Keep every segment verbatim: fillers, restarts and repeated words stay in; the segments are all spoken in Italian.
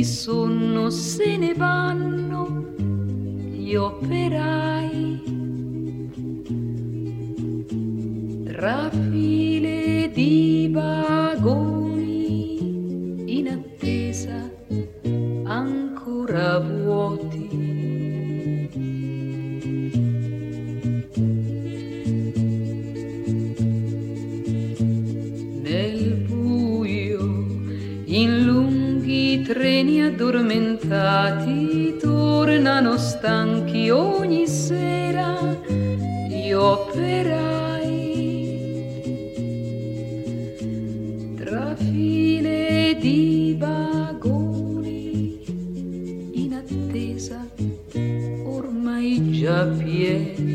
di sonno se ne vanno gli operai tra file di vagoni in attesa ancora vuoti. Nel buio, in lunghi treni addormentati, tornano stanchi ogni sera gli operai tra file di vagoni in attesa ormai già pieni.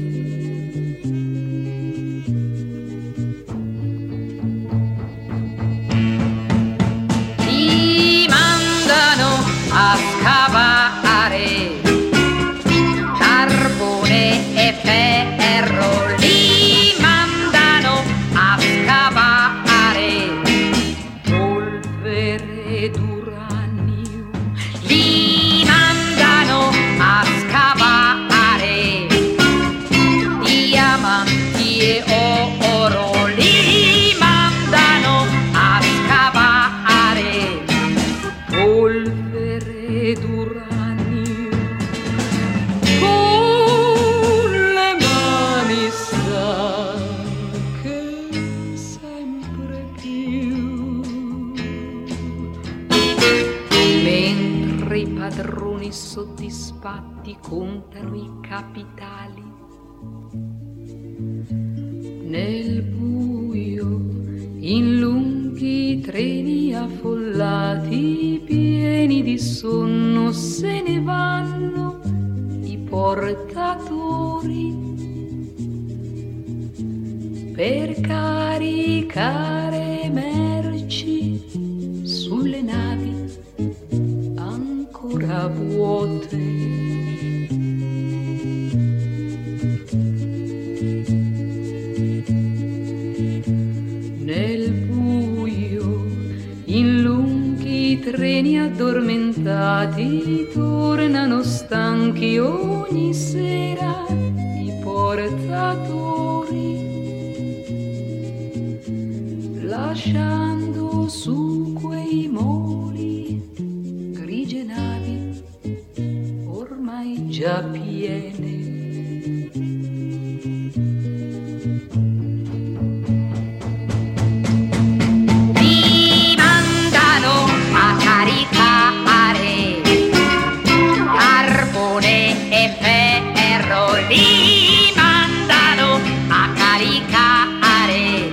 Li mandano a scavare carbone e ferro, li mandano a scavare polvere d'uranio, li mandano a scavare diamanti e oro, li mandano a scavare polvere d'uranio. Con le mani stanche sempre più, mentre i padroni soddisfatti contano i capitali. Nel buio, in lunghi treni affollati, pieni di sonno se ne vanno i portatori per caricare merci sulle navi ancora vuote. Nel buio, in lunghi treni addormentati, tornano stanchi ogni sera i portatori, lasciando su quei moli grigie navi ormai già piene. Li mandano a caricare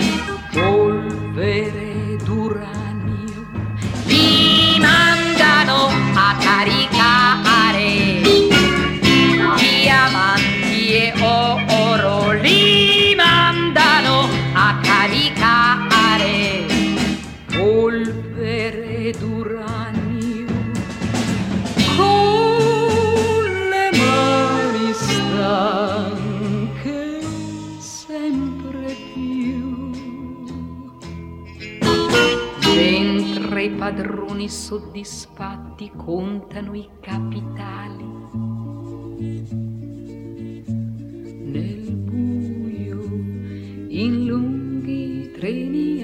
polvere d'uranio, li mandano a caricare diamanti e oro, li mandano a caricare polvere d'uranio. Anche sempre più, mentre i padroni soddisfatti contano i capitali. Nel buio, in lunghi treni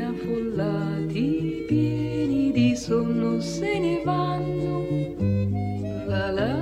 affollati, pieni di sonno se ne vanno la la